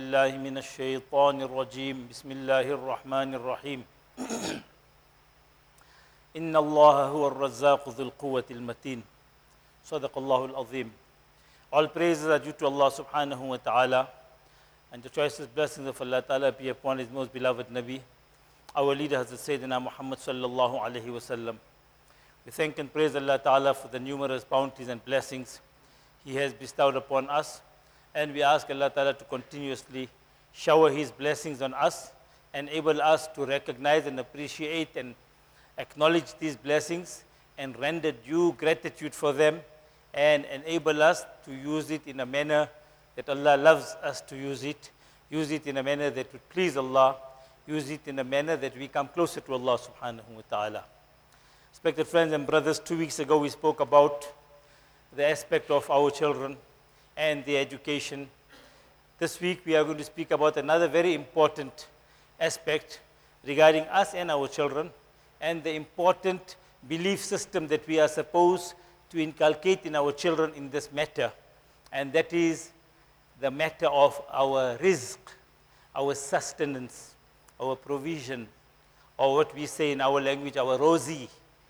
بالله من الشيطان الرجيم بسم الله الرحمن الرحيم إن الله هو الرزاق ذو القوة المتين صدق الله العظيم. All praises are due to Allah subhanahu wa ta'ala, and the choicest blessings of Allah ta'ala be upon His most beloved Nabi, our leader Hazrat Sayyidina Muhammad sallallahu alayhi wa sallam. We thank and praise Allah ta'ala for the numerous bounties and blessings He has bestowed upon us, and we ask Allah ta'ala to continuously shower His blessings on us, enable us to recognize and appreciate and acknowledge these blessings and render due gratitude for them, and enable us to use it in a manner that Allah loves us to use it in a manner that would please Allah, use it in a manner that we come closer to Allah subhanahu wa ta'ala. Respected friends and brothers, 2 weeks ago we spoke about the aspect of our children and their education. This week we are going to speak about another very important aspect regarding us and our children, and the important belief system that we are supposed to inculcate in our children in this matter, and that is the matter of our rizq, our sustenance, our provision, or what we say in our language, our rozi.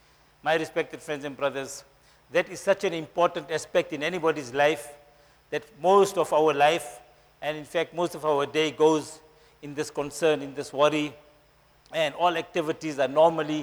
My respected friends and brothers, that is such an important aspect in anybody's life that most of our life, and in fact most of our day, goes in this concern, in this worry, and all activities are normally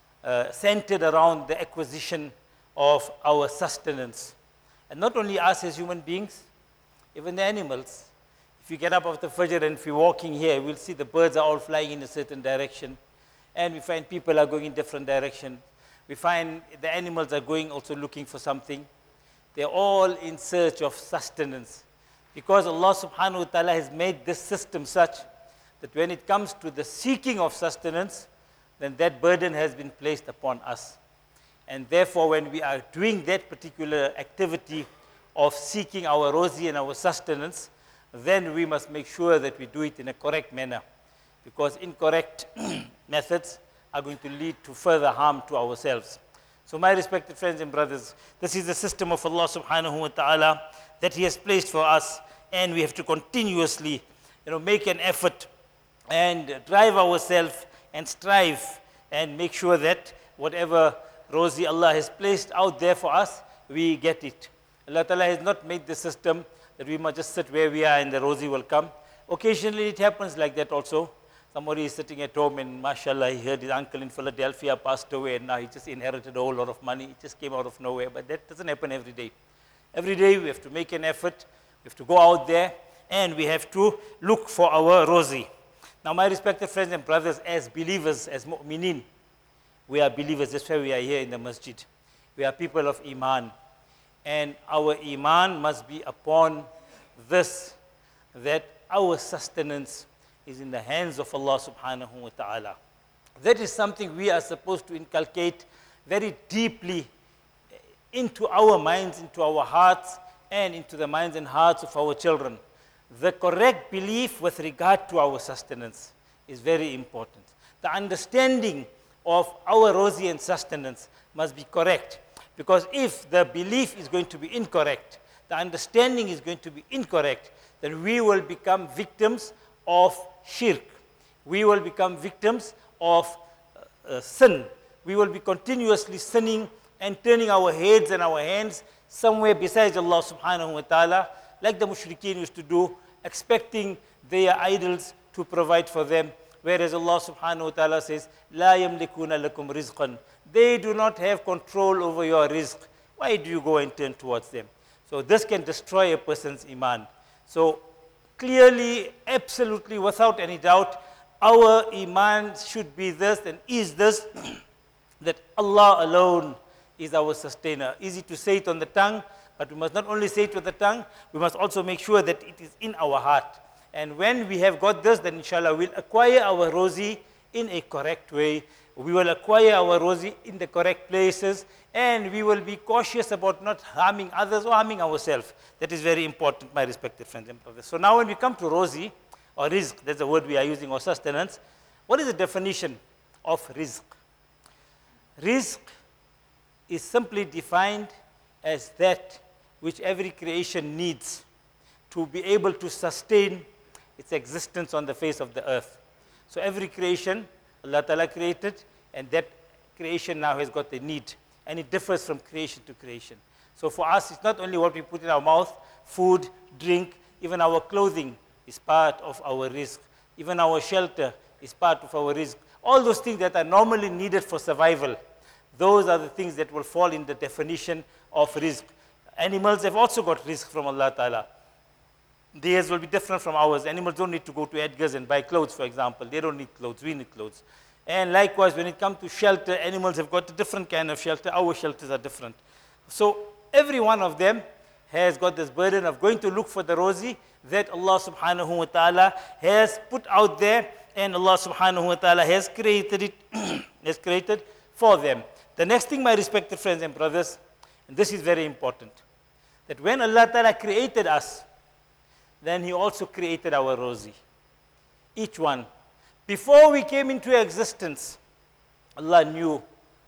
centered around the acquisition of our sustenance. And not only us as human beings, even the animals. If you get up after Fajr and if you're walking here, we'll see the birds are all flying in a certain direction, and we find people are going in different direction. We find the animals are going also looking for something. They're all in search of sustenance, because Allah subhanahu wa ta'ala has made this system such that when it comes to the seeking of sustenance, then that burden has been placed upon us. And therefore, when we are doing that particular activity of seeking our rozi and our sustenance, then we must make sure that we do it in a correct manner, because incorrect methods are going to lead to further harm to ourselves. So my respected friends and brothers, this is the system of Allah subhanahu wa ta'ala that He has placed for us, and we have to continuously make an effort and drive ourselves and strive and make sure that whatever rozi Allah has placed out there for us, we get it. Allah Ta'ala has not made the system that we must just sit where we are and the rozi will come. Occasionally it happens like that also. Somebody is sitting at home and mashallah, he heard his uncle in Philadelphia passed away, and now he just inherited a whole lot of money. It just came out of nowhere, but that doesn't happen every day. Every day we have to make an effort, we have to go out there, and we have to look for our rozi. Now my respected friends and brothers, as believers, as mu'mineen, we are believers. That's why we are here in the masjid. We are people of iman, and our iman must be upon this, that our sustenance is in the hands of Allah subhanahu wa ta'ala. That is something we are supposed to inculcate very deeply into our minds, into our hearts, and into the minds and hearts of our children. The correct belief with regard to our sustenance is very important. The understanding of our rozi and sustenance must be correct, because if the belief is going to be incorrect, the understanding is going to be incorrect, then we will become victims of shirk. We will become victims of sin. We will be continuously sinning and turning our heads and our hands somewhere besides Allah subhanahu wa ta'ala, like the mushrikeen used to do, expecting their idols to provide for them. Whereas Allah subhanahu wa ta'ala says, La yamlikuna lakum rizqan. They do not have control over your rizq. Why do you go and turn towards them? So this can destroy a person's iman. So clearly, absolutely, without any doubt, our iman should be this and is this, that Allah alone is our sustainer. Easy to say it on the tongue, but we must not only say it with the tongue, we must also make sure that it is in our heart. And when we have got this, then inshallah we'll acquire our rozi in a correct way. We will acquire our rozi in the correct places, and we will be cautious about not harming others or harming ourselves. That is very important, my respected friends and brothers. So now when we come to rozi, or rizq, that's the word we are using, or sustenance, what is the definition of rizq? Rizq is simply defined as that which every creation needs to be able to sustain its existence on the face of the earth. So every creation, Allah Ta'ala created, and that creation now has got a need, and it differs from creation to creation. So for us, it's not only what we put in our mouth, food, drink, even our clothing is part of our rizq. Even our shelter is part of our rizq. All those things that are normally needed for survival, those are the things that will fall in the definition of rizq. Animals have also got rizq from Allah Ta'ala. Theirs will be different from ours. Animals don't need to go to Edgar's and buy clothes, for example. They don't need clothes, we need clothes. And likewise, when it comes to shelter, animals have got a different kind of shelter. Our shelters are different. So every one of them has got this burden of going to look for the rozi that Allah subhanahu wa ta'ala has put out there, and Allah subhanahu wa ta'ala has created it, has created for them. The next thing, my respected friends and brothers, and this is very important, that when Allah Ta'ala created us, then He also created our rozi. Each one. Before we came into existence, Allah knew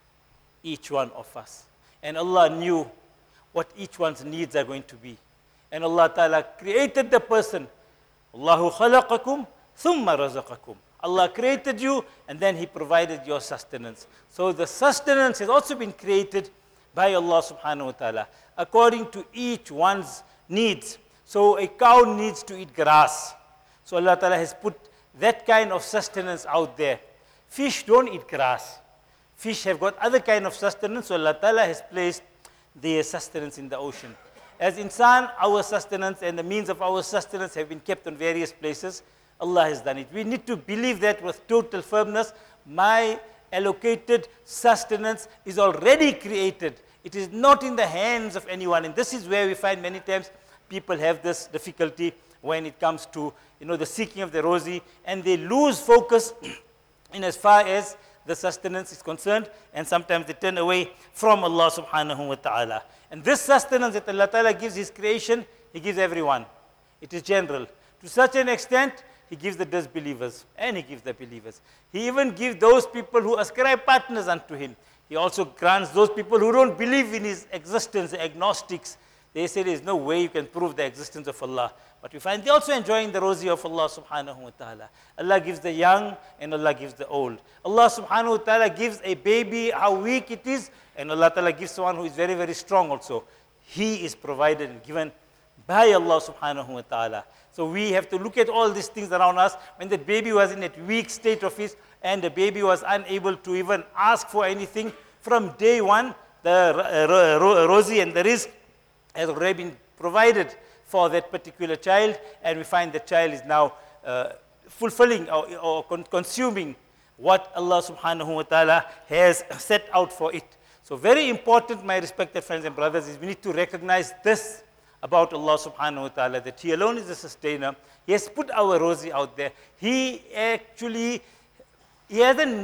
each one of us. And Allah knew what each one's needs are going to be. And Allah Ta'ala created the person. Allahu khalaqakum thumma razaqakum. Allah created you, and then He provided your sustenance. So the sustenance has also been created by Allah subhanahu wa ta'ala, according to each one's needs. So a cow needs to eat grass. So Allah Ta'ala has put that kind of sustenance out there. Fish don't eat grass. Fish have got other kind of sustenance, so Allah Ta'ala has placed their sustenance in the ocean. As insan, our sustenance and the means of our sustenance have been kept on various places. Allah has done it. We need to believe that with total firmness. My allocated sustenance is already created. It is not in the hands of anyone. And this is where we find many times people have this difficulty when it comes to, the seeking of the rozi, and they lose focus in as far as the sustenance is concerned, and sometimes they turn away from Allah subhanahu wa ta'ala. And this sustenance that Allah Ta'ala gives His creation, He gives everyone. It is general. To such an extent, He gives the disbelievers and He gives the believers. He even gives those people who ascribe partners unto Him. He also grants those people who don't believe in His existence, the agnostics. They say there is no way you can prove the existence of Allah. But we find they also enjoying the rozi of Allah subhanahu wa ta'ala. Allah gives the young and Allah gives the old. Allah subhanahu wa ta'ala gives a baby how weak it is, and Allah Ta'ala gives someone who is very, very strong also. He is provided and given by Allah subhanahu wa ta'ala. So we have to look at all these things around us. When the baby was in that weak state of his, and the baby was unable to even ask for anything, from day one, the rozi and the rizq has already been provided for that particular child, and we find the child is now fulfilling or consuming what Allah subhanahu wa ta'ala has set out for it. So very important, my respected friends and brothers, is we need to recognize this about Allah subhanahu wa ta'ala, that He alone is the sustainer. He has put our rozi out there. He actually, He hasn't,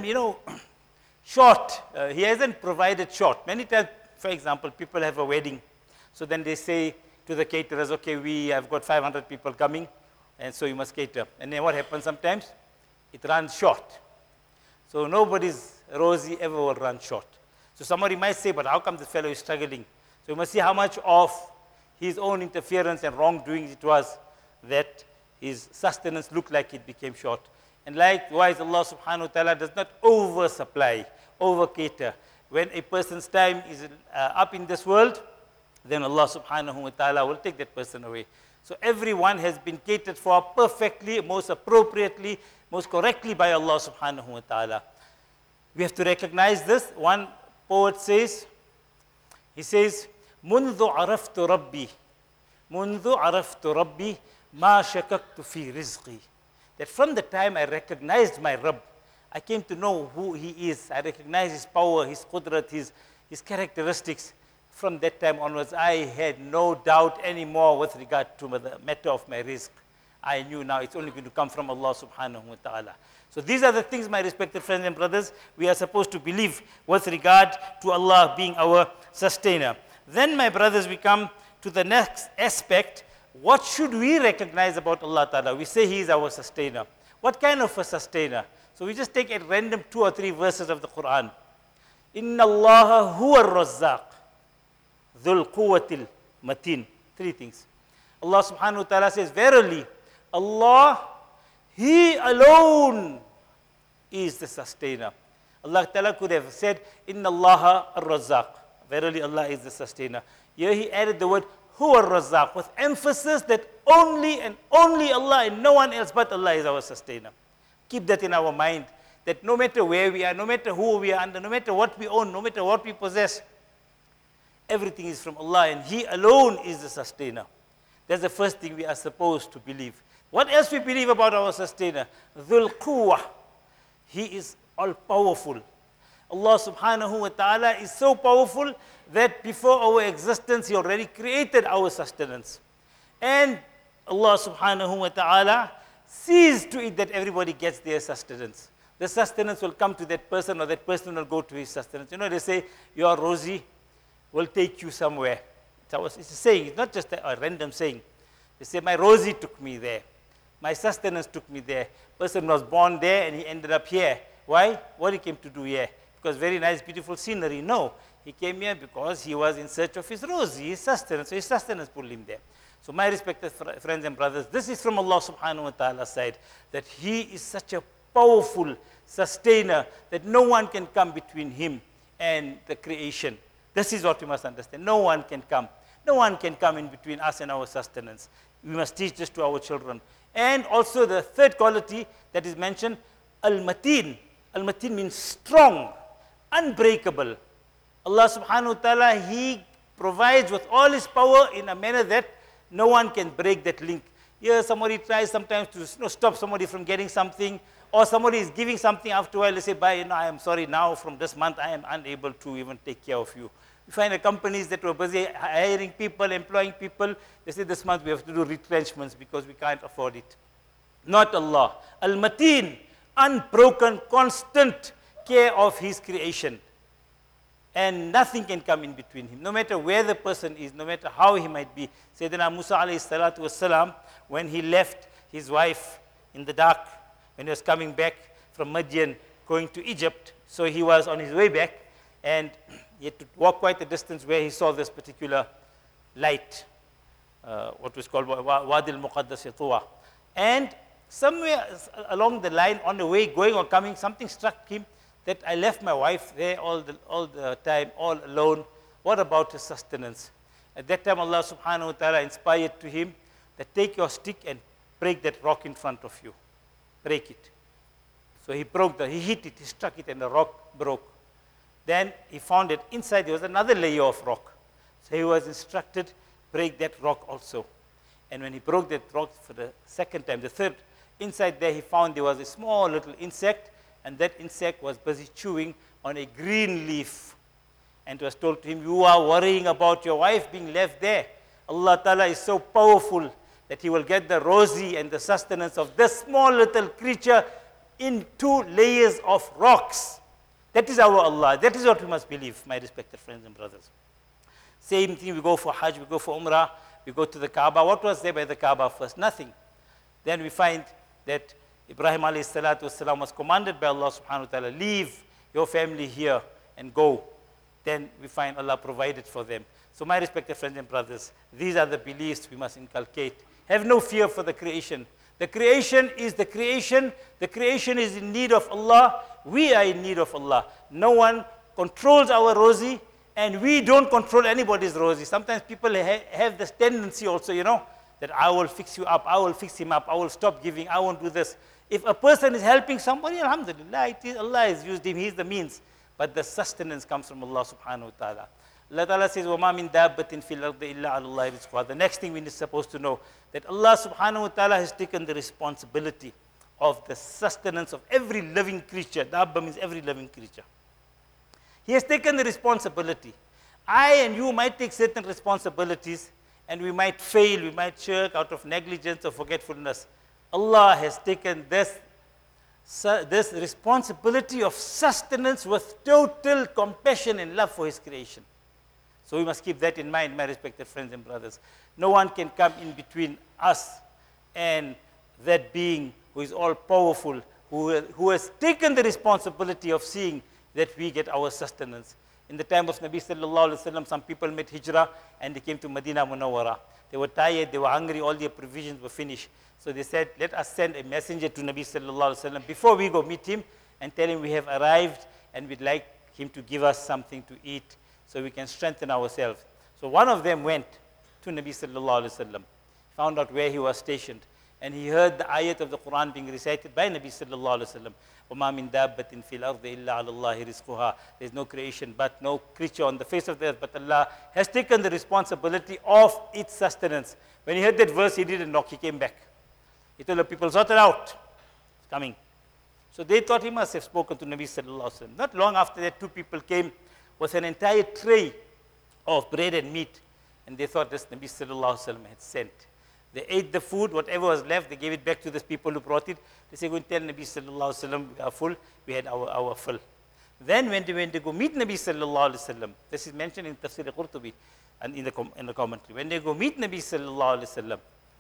short. He hasn't provided short. Many times, for example, people have a wedding. So then they say to the caterers, okay, we have got 500 people coming, and so you must cater. And then what happens sometimes? It runs short. So nobody's rozi ever will run short. So somebody might say, but how come this fellow is struggling? So you must see how much of his own interference and wrongdoing it was that his sustenance looked like it became short. And likewise, Allah subhanahu wa ta'ala does not oversupply, over-cater. When a person's time is up in this world, then Allah subhanahu wa ta'ala will take that person away. So everyone has been catered for perfectly, most appropriately, most correctly by Allah subhanahu wa ta'ala. We have to recognize this. One poet says, he says, منذ عرفت ربي منذ عرفت ربي ما شككت في رزقي. That from the time I recognized my Rabb, I came to know who He is. I recognized His power, His qudrat, His characteristics. From that time onwards, I had no doubt anymore with regard to the matter of my rizq. I knew now it's only going to come from Allah subhanahu wa ta'ala. So these are the things, my respected friends and brothers, we are supposed to believe with regard to Allah being our sustainer. Then, my brothers, we come to the next aspect. What should we recognize about Allah Ta'ala? We say He is our sustainer. What kind of a sustainer? So we just take at random 2 or 3 verses of the Quran. Inna Allah huwa ar-razzaq dhul quwwatil matin. 3 things. Allah subhanahu wa ta'ala says, verily, Allah He alone is the sustainer. Allah Ta'ala could have said, Inna Allah ar-Razzaq. Verily Allah is the sustainer. Here he added the word, Huwa ar-Razzaq, with emphasis that only and only Allah and no one else but Allah is our sustainer. Keep that in our mind, that no matter where we are, no matter who we are under, no matter what we own, no matter what we possess, everything is from Allah and He alone is the sustainer. That's the first thing we are supposed to believe. What else we believe about our sustainer? Dhul Quwwah. He is all-powerful. Allah subhanahu wa ta'ala is so powerful that before our existence, He already created our sustenance. And Allah subhanahu wa ta'ala sees to it that everybody gets their sustenance. The sustenance will come to that person or that person will go to his sustenance. You know, they say, your Rosie will take you somewhere. It's a saying, it's not just a random saying. They say, my Rosie took me there. My sustenance took me there. Person was born there and he ended up here. Why? What he came to do here? Because very nice, beautiful scenery. No. He came here because he was in search of his Rosie, his sustenance. So his sustenance pulled him there. So my respected friends and brothers, this is from Allah subhanahu wa ta'ala's side, that He is such a powerful sustainer that no one can come between Him and the creation. This is what we must understand. No one can come. No one can come in between us and our sustenance. We must teach this to our children. And also the third quality that is mentioned, Al-Mateen. Al-Mateen means strong, unbreakable. Allah subhanahu wa ta'ala, He provides with all His power in a manner that no one can break that link. Here somebody tries sometimes to stop somebody from getting something, or somebody is giving something after a while, they say, I am sorry, now from this month I am unable to even take care of you. You find the companies that were busy hiring people, employing people, they say this month we have to do retrenchments because we can't afford it. Not Allah. Al-Mateen, unbroken, constant care of His creation. And nothing can come in between Him, no matter where the person is, no matter how he might be. Sayyidina Musa alayhi salatu wasalam, when he left his wife in the dark, when he was coming back from Madian, going to Egypt, so he was on his way back, and he had to walk quite a distance where he saw this particular light, what was called Wadi al-Muqaddas Tuwa. And somewhere along the line, on the way, going or coming, something struck him, that I left my wife there all the time, all alone. What about his sustenance? At that time, Allah subhanahu wa ta'ala inspired to him that take your stick and break that rock in front of you. Break it. So he he hit it, he struck it, and the rock broke. Then he found that inside there was another layer of rock. So he was instructed, break that rock also. And when he broke that rock for the second time, the third, inside there he found there was a small little insect, and that insect was busy chewing on a green leaf. And it was told to him, you are worrying about your wife being left there. Allah Ta'ala is so powerful that He will get the Rosie and the sustenance of this small little creature in 2 layers of rocks. That is our Allah. That is what we must believe, my respected friends and brothers. Same thing, we go for Hajj, we go for Umrah, we go to the Kaaba. What was there by the Kaaba first? Nothing. Then we find that Ibrahim alayhi salatu wasalam was commanded by Allah subhanahu wa ta'ala, leave your family here and go. Then we find Allah provided for them. So my respected friends and brothers, these are the beliefs we must inculcate. Have no fear for the creation. The creation is the creation. The creation is in need of Allah. We are in need of Allah. No one controls our Rosie, and we don't control anybody's Rosie. Sometimes people have this tendency also, that I will fix you up, I will fix him up, I will stop giving, I won't do this. If a person is helping somebody, alhamdulillah, Allah has used him, he is the means. But the sustenance comes from Allah subhanahu wa ta'ala. Allah Ta'ala says, وَمَا مِن دَابَّةٍ فِي الْأَرْضِ إِلَّا عَلَى اللَّهِ رِزْقُهَا. The next thing we are supposed to know, that Allah subhanahu wa ta'ala has taken the responsibility of the sustenance of every living creature. Dabba means every living creature. He has taken the responsibility. I and you might take certain responsibilities, and we might fail, we might shirk out of negligence or forgetfulness. Allah has taken this responsibility of sustenance with total compassion and love for His creation. So we must keep that in mind, my respected friends and brothers. No one can come in between us and that being who is all powerful, who has taken the responsibility of seeing that we get our sustenance. In the time of Nabi sallallahu alaihi wasallam, some people made hijrah and they came to Medina Munawwara. They were tired, they were hungry, all their provisions were finished. So they said, let us send a messenger to Nabi sallallahu alaihi wasallam before we go meet him and tell him we have arrived and we'd like him to give us something to eat so we can strengthen ourselves. So one of them went to Nabi sallallahu alaihi wasallam, found out where he was stationed, and he heard the ayat of the Quran being recited by Nabi sallallahu alaihi wasallam. وَمَا مِن دَابَّةٍ فِي الْأَرْضِ إِلَّا عَلَى اللَّهِ رِزْقُهَا. There is no creation but no creature on the face of the earth, but Allah has taken the responsibility of its sustenance. When he heard that verse, he didn't knock, he came back. He told the people, sort it out. It's coming. So they thought he must have spoken to Nabi sallallahu alaihi wasallam. Not long after that, two people came with an entire tray of bread and meat, and they thought this Nabi sallallahu alaihi wasallam had sent. They ate the food, whatever was left, they gave it back to these people who brought it. They said, go and tell Nabi sallallahu alaihi wasallam, we are full, we had our fill. Then when they went to go meet Nabi sallallahu alaihi wasallam, this is mentioned in Tafsir al-Qurtubi and in the commentary. When they go meet Nabi sallallahu alaihi wasallam,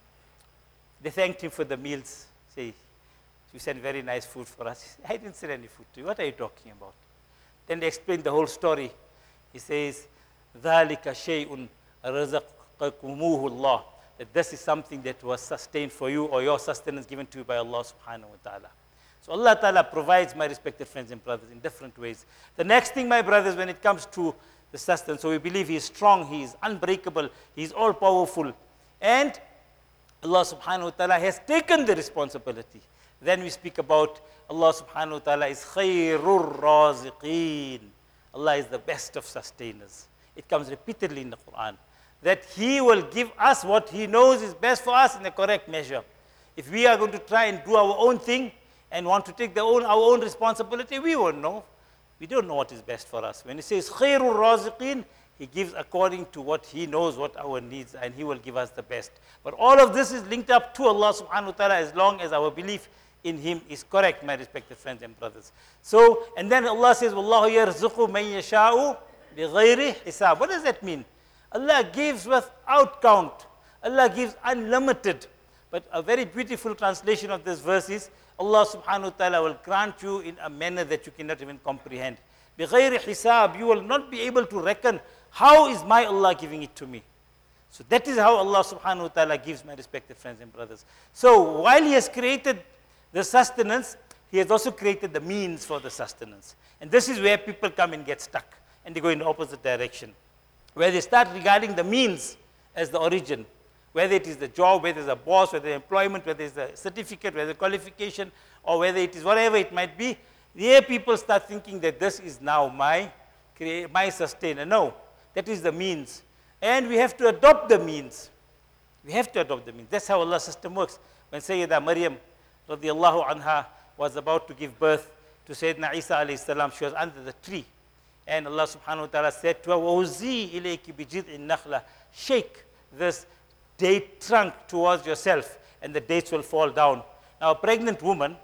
they thanked him for the meals. Say, you sent very nice food for us. He said, I didn't send any food to you. What are you talking about? Then they explained the whole story. He says, ذَلِكَ شَيْءٌ رَزَقَكُمُوهُ اللَّهُ. That this is something that was sustained for you, or your sustenance given to you by Allah subhanahu wa ta'ala. So Allah ta'ala provides, my respected friends and brothers, in different ways. The next thing, my brothers, when it comes to the sustenance, so we believe He is strong, He is unbreakable, He is all powerful. And Allah subhanahu wa ta'ala has taken the responsibility. Then we speak about Allah subhanahu wa ta'ala is khairur raziqeen. Allah is the best of sustainers. It comes repeatedly in the Quran, that He will give us what He knows is best for us in the correct measure. If we are going to try and do our own thing and want to take our own responsibility, we won't know. We don't know what is best for us. When He says khairur raziqeen, He gives according to what He knows, what our needs, and He will give us the best. But all of this is linked up to Allah subhanahu wa ta'ala as long as our belief in Him is correct, my respected friends and brothers. So, and then Allah says, وَاللَّهُ يَرْزُقُ مَن يَشَاءُ بِغَيْرِ حِسَابٍ. What does that mean? Allah gives without count. Allah gives unlimited. But a very beautiful translation of this verse is, Allah subhanahu wa ta'ala will grant you in a manner that you cannot even comprehend. بِغَيْرِ حِسَابٍ. You will not be able to reckon, how is my Allah giving it to me? So that is how Allah subhanahu wa ta'ala gives, my respected friends and brothers. So while He has created the sustenance, He has also created the means for the sustenance. And this is where people come and get stuck, and they go in the opposite direction, where they start regarding the means as the origin, whether it is the job, whether it's a boss, whether employment, whether it's a certificate, whether qualification, or whether it is whatever it might be. There people start thinking that this is now my sustainer. No, that is the means. And we have to adopt the means. We have to adopt the means. That's how Allah's system works. When Sayyidah Maryam radiallahu anha was about to give birth to Sayyidina Isa alayhi salam, she was under the tree. And Allah subhanahu wa ta'ala said to her, وَوْزِي إِلَيْكِ بِجِذْءِ النَّخْلَةِ. Shake this date trunk towards yourself, and the dates will fall down. Now a pregnant woman,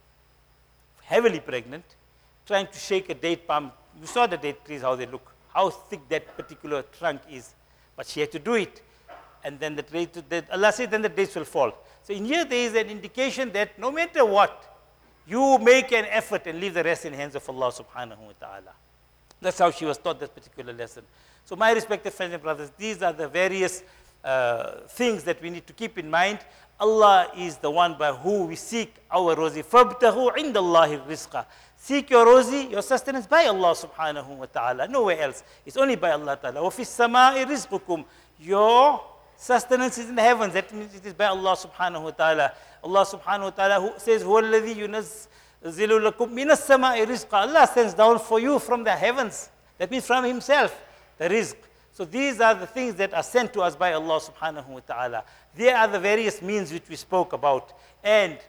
heavily pregnant, trying to shake a date palm, you saw the date trees, how they look, how thick that particular trunk is. But she had to do it. And then Allah said, then the dates will fall. So in here there is an indication that no matter what, you make an effort and leave the rest in the hands of Allah subhanahu wa ta'ala. That's how she was taught that particular lesson. So my respected friends and brothers, these are the various things that we need to keep in mind. Allah is the one by who we seek our rozi. فَابْتَغُوا عِنْدَ اللَّهِ الرِّزْقَ. Seek your rozi, your sustenance by Allah subhanahu wa ta'ala, nowhere else. It's only by Allah ta'ala. وَفِي السَّمَاءِ رِزْقُكُمْ. Your sustenance is in the heavens. That means it is by Allah subhanahu wa ta'ala. Allah subhanahu wa ta'ala says, هُوَ الَّذِي يُنَزِّلُ لَكُمْ مِنَ السَّمَاءِ رِزْقًا. Allah sends down for you from the heavens. That means from Himself, the rizq. So these are the things that are sent to us by Allah subhanahu wa ta'ala. There are the various means which we spoke about. And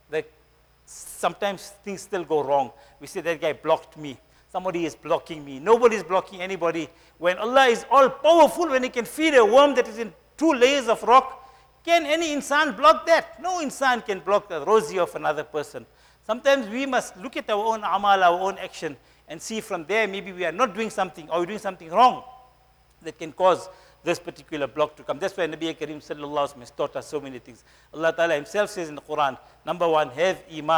sometimes things still go wrong. We say that guy blocked me. Somebody is blocking me. Nobody is blocking anybody. When Allah is all powerful, when He can feed a worm that is in 2 layers of rock, can any insan block that? No insan can block the rozi of another person. Sometimes we must look at our own amal, our own action, and see from there maybe we are not doing something, or we're doing something wrong that can cause this particular block to come. That's why Nabi Kareem sallallahu alaihi wasallam has taught us so many things. Allah Ta'ala Himself says in the Quran, number 1, have iman.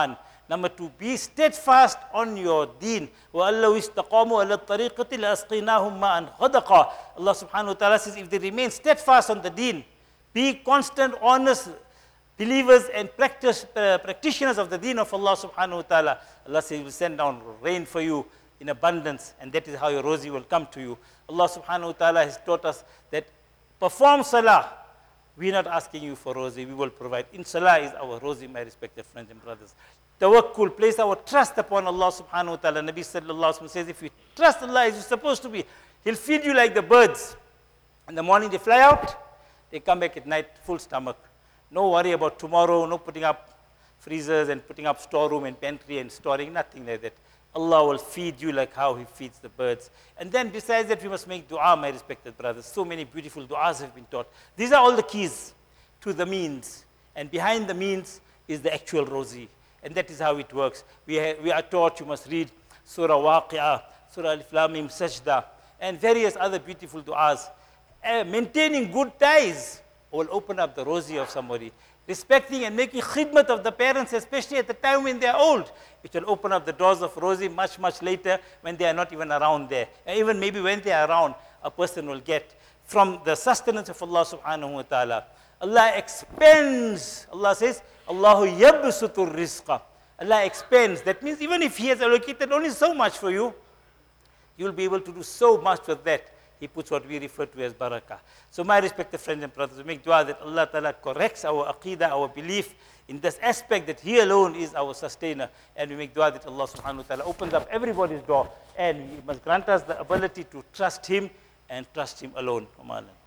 Number 2, be steadfast on your deen. وَأَلَّوْ اسْتَقَامُوا عَلَى الطَّرِيقَةِ لَأَسْقِينَاهُمْ مَاءً غَدَقًا. Allah subhanahu wa ta'ala says, if they remain steadfast on the deen, be constant, honest believers and practitioners of the deen of Allah subhanahu wa ta'ala, Allah says, He will send down rain for you in abundance, and that is how your rozi will come to you. Allah subhanahu wa ta'ala has taught us that perform salah. We are not asking you for rozi, we will provide. In salah is our rozi, my respected friends and brothers. Tawakkul, place our trust upon Allah subhanahu wa ta'ala. Nabi sallallahu alaihi wasallam says, if you trust Allah as you're supposed to be, He'll feed you like the birds. In the morning they fly out, they come back at night full stomach. No worry about tomorrow, no putting up freezers and putting up storeroom and pantry and storing, nothing like that. Allah will feed you like how He feeds the birds. And then besides that, we must make dua, my respected brothers. So many beautiful du'as have been taught. These are all the keys to the means. And behind the means is the actual rozi. And that is how it works. We are taught you must read Surah Waqi'ah, Surah Al-Lam Mim Sajda, and various other beautiful du'as. Maintaining good ties will open up the rozi of somebody. Respecting and making khidmat of the parents, especially at the time when they are old, it will open up the doors of rozi much, much later when they are not even around there. And even maybe when they are around, a person will get from the sustenance of Allah subhanahu wa ta'ala. Allah expends. Allah says, Allahu yabsutur rizqa. Allah expends. That means even if He has allocated only so much for you, you will be able to do so much with that. He puts what we refer to as barakah. So my respected friends and brothers, we make dua that Allah Ta'ala corrects our aqidah, our belief in this aspect that He alone is our sustainer. And we make dua that Allah Subhanahu wa Ta'ala opens up everybody's door, and He must grant us the ability to trust Him and trust Him alone. Amen.